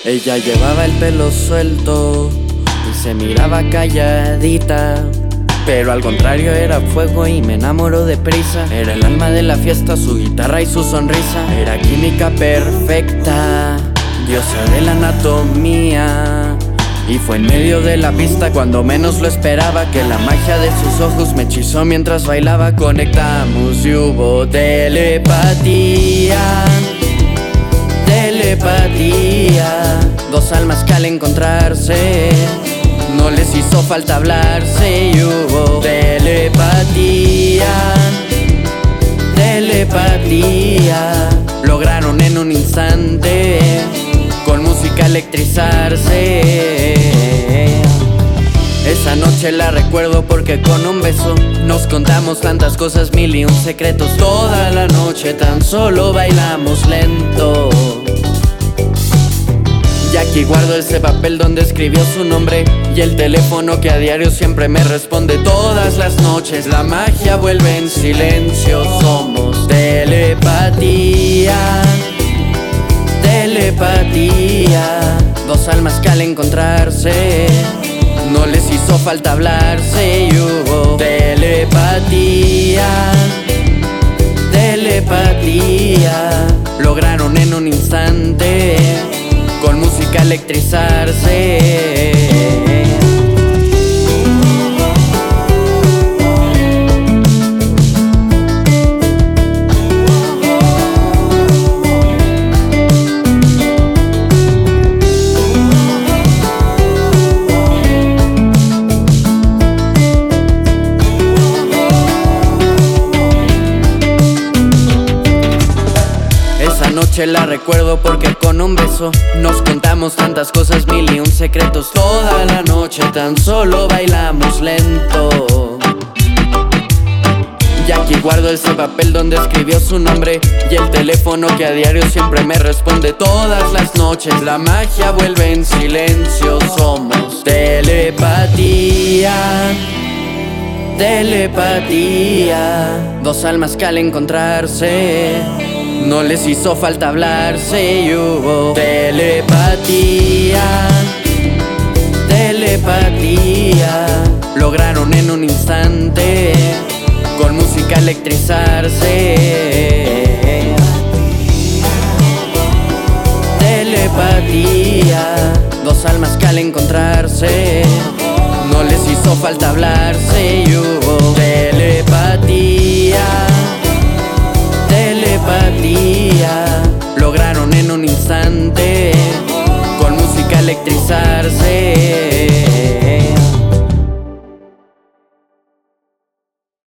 Ella llevaba el pelo suelto y se miraba calladita, pero al contrario era fuego y me enamoró deprisa. Era el alma de la fiesta, su guitarra y su sonrisa. Era química perfecta, diosa de la anatomía. Y fue en medio de la pista cuando menos lo esperaba, que la magia de sus ojos me hechizó mientras bailaba. Conectamos y hubo telepatía. Telepatía, dos almas que al encontrarse no les hizo falta hablarse y hubo telepatía. Telepatía, lograron en un instante con música electrizarse. Esa noche la recuerdo porque con un beso nos contamos tantas cosas, mil y un secretos. Toda la noche tan solo bailamos lento. Y aquí guardo ese papel donde escribió su nombre y el teléfono que a diario siempre me responde. Todas las noches la magia vuelve en silencio. Somos telepatía. Telepatía, dos almas que al encontrarse no les hizo falta hablarse y hubo telepatía. Telepatía, lograron en un instante con música electrizarse. Esa noche la recuerdo porque con un beso nos contamos tantas cosas, mil y un secretos. Toda la noche tan solo bailamos lento. Y aquí guardo ese papel donde escribió su nombre y el teléfono que a diario siempre me responde. Todas las noches la magia vuelve en silencio. Somos telepatía. Telepatía, dos almas que al encontrarse no les hizo falta hablarse y hubo telepatía. Telepatía, lograron en un instante con música electrizarse. Telepatía, dos almas que al encontrarse no les hizo falta hablarse y hubo telepatía. Telepatía, lograron en un instante con música electrizarse.